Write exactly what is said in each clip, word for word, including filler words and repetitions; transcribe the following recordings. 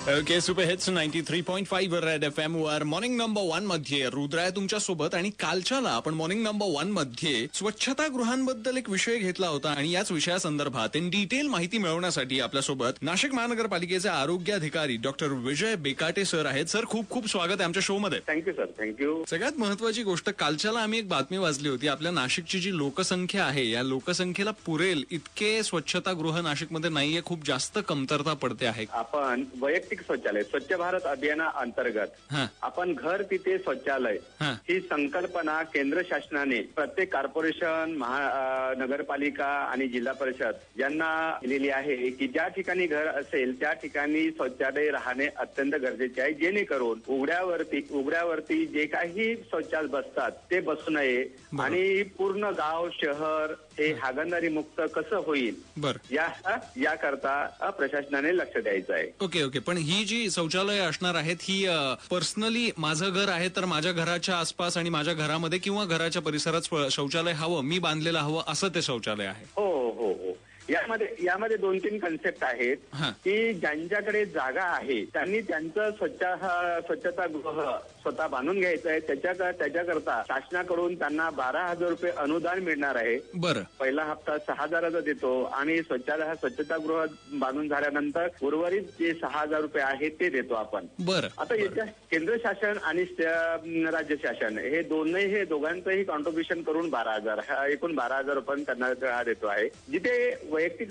Okay, super hits ninety three point five red F M वर morning number one मध्ये रुद्र आहे तुमच्या सोबत. आणि कालच्याला आपण मॉर्निंग नंबर वन मध्ये स्वच्छता गृहांबद्दल एक विषय घेतला होता आणि याच विषयासंदर्भात इन डिटेल माहिती मिळवण्यासाठी आपल्यासोबत नाशिक महानगरपालिकेचे आरोग्य अधिकारी डॉक्टर विजय बेकाटे सर आहेत. सर, खूप खूप स्वागत आहे आमच्या शो मध्ये. Thank you sir, thank you. सगळ्यात महत्वाची गोष्ट, कालच्याला आम्ही एक बातमी वाचली होती, आपल्या नाशिकची जी लोकसंख्या आहे या लोकसंख्येला पुरेल इतके स्वच्छतागृह नाशिकमध्ये नाहीये, खूप जास्त कमतरता पडते आहे. आपण वैयक्तिक शौचालय स्वच्छ भारत अभियाना अंतर्गत आपण घर तिथे शौचालय ही संकल्पना केंद्र शासनाने प्रत्येक कॉर्पोरेशन, नगरपालिका आणि जिल्हा परिषद यांना दिलेली आहे की ज्या ठिकाणी घर असेल त्या ठिकाणी शौचालय राहणे अत्यंत गरजेचे आहे, जेणेकरून उघड्यावरती उघड्यावरती जे काही शौचालय बसतात ते बसू नये आणि पूर्ण गाव शहर हे हागणदारी मुक्त कसं होईल या याकरता प्रशासनाने लक्ष द्यायचं आहे. ओके ओके पण ही जी शौचालय असणार आहेत ही पर्सनली माझं घर आहे तर माझ्या घराच्या आसपास आणि माझ्या घरामध्ये किंवा घराच्या परिसरात शौचालय हवं, मी बांधलेलं हवं असं ते शौचालय आहे? हो हो हो यामध्ये यामध्ये दोन तीन कन्सेप्ट आहेत की ज्यांच्याकडे जागा आहे त्यांनी त्यांचं स्वच्छ स्वच्छतागृह स्वतः बांधून घ्यायचं आहे. त्याच्या त्याच्याकरता शासनाकडून त्यांना बारा हजार रुपये अनुदान मिळणार आहे. बरं, पहिला हप्ता सहा हजाराचा देतो आणि स्वच्छता स्वच्छतागृह बांधून झाल्यानंतर उर्वरित जे सहा हजार रुपये आहेत ते देतो आपण. बरं, आता याच्या केंद्र शासन आणि राज्य शासन हे दोन्ही हे दोघांचंही कॉन्ट्रीब्युशन करून बारा हजार हा एकूण बारा हजार रुपये त्यांना देतो आहे. जिथे वैयक्तिक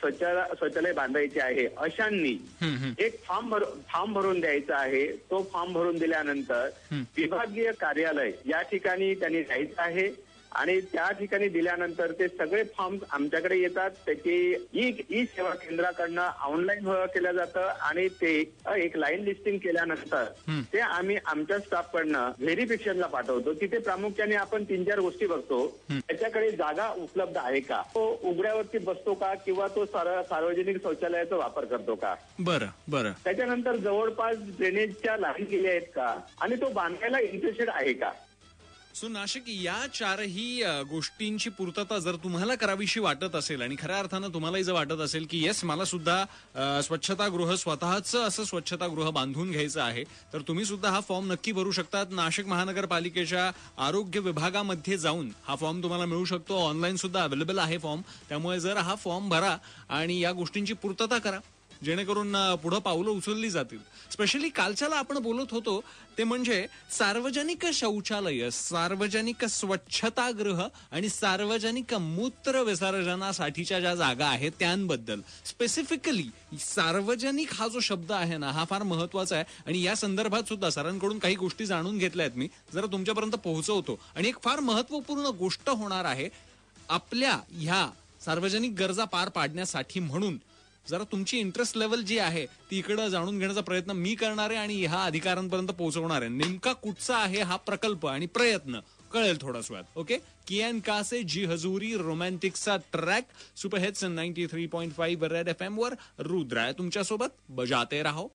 शौचालय बांधायचे आहे अशांनी एक फॉर्म भर फॉर्म भरून द्यायचा आहे. तो फॉर्म भरून दिल्यानंतर विभागीय कार्यालय या ठिकाणी त्यांनी जायचं आहे आणि त्या ठिकाणी दिल्यानंतर ते सगळे फॉर्म आमच्याकडे येतात. त्याची ई ई सेवा केंद्राकडनं ऑनलाईन केलं जातं आणि ते एक लाईन लिस्टिंग केल्यानंतर ते आम्ही आमच्या स्टाफकडनं व्हेरिफिकेशनला पाठवतो. तिथे प्रामुख्याने आपण तीन चार गोष्टी बघतो. त्याच्याकडे जागा उपलब्ध आहे का, तो उघड्यावरती बसतो का किंवा तो सार्वजनिक शौचालयाचा वापर करतो का. बरं बरं त्याच्यानंतर जवळपास ड्रेनेजच्या लाईन गेल्या आहेत का आणि तो बांधायला इंटरेस्टेड आहे का. सो नाशिक या चारही गोष्टींची पूर्तता जर तुम्हाला करावीशी वाटत असेल आणि खऱ्या अर्थानं तुम्हालाही जर वाटत असेल की येस मला सुद्धा स्वच्छतागृह स्वतःच असं स्वच्छतागृह बांधून घ्यायचं आहे, तर तुम्ही सुद्धा हा फॉर्म नक्की भरू शकतात. नाशिक महानगरपालिकेच्या आरोग्य विभागामध्ये जाऊन हा फॉर्म तुम्हाला मिळू शकतो. ऑनलाईन सुद्धा अवेलेबल आहे फॉर्म. त्यामुळे जर हा फॉर्म भरा आणि या गोष्टींची पूर्तता करा जेणेकरून पुढे पावलं उचलली जातील. स्पेशली कालच्याला आपण बोलत होतो ते म्हणजे सार्वजनिक शौचालय, सार्वजनिक स्वच्छतागृह आणि सार्वजनिक मूत्र विसर्जनासाठीच्या ज्या जागा आहेत त्यांबद्दल. स्पेसिफिकली सार्वजनिक हा जो शब्द आहे ना हा फार महत्वाचा आहे आणि या संदर्भात सुद्धा सरांकडून काही गोष्टी जाणून घेतल्या आहेत मी, जरा तुमच्यापर्यंत पोहोचवतो. आणि एक फार महत्वपूर्ण गोष्ट होणार आहे आपल्या ह्या सार्वजनिक गरजा पार पाडण्यासाठी, म्हणून जरा तुमची इंटरेस्ट लेवल जी आहे ती इकडे जाणून घेण्याचा प्रयत्न मी करणार आहे आणि ह्या अधिकाऱ्यांपर्यंत पोहोचवणार आहे. नेमका कुठचा आहे हा प्रकल्प आणि प्रयत्न कळेल थोड्याच वेळात. ओके, कियान कासे जी हजूरी रोमॅन्टिकचा track super hits ninety three point five red F M वर रुद्र आहे तुमच्यासोबत. बजाते राहो.